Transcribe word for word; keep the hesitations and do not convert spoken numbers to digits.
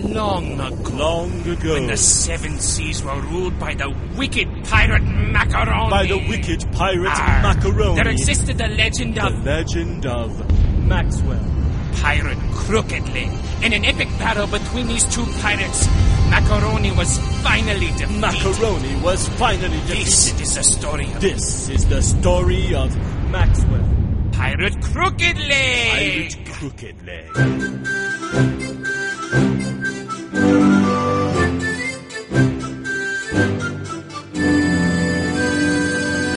long ago. Long ago. When the seven seas were ruled by the wicked pirate Macaroni. By the wicked pirate Arr, Macaroni. There existed the legend The of... legend of Maxwell. Pirate Crooked Leg. In an epic battle between these two pirates, Macaroni was finally defeated. Macaroni was finally defeated. This is the story of... This is the story of Maxwell. Pirate Crooked Leg. Pirate Crooked Leg.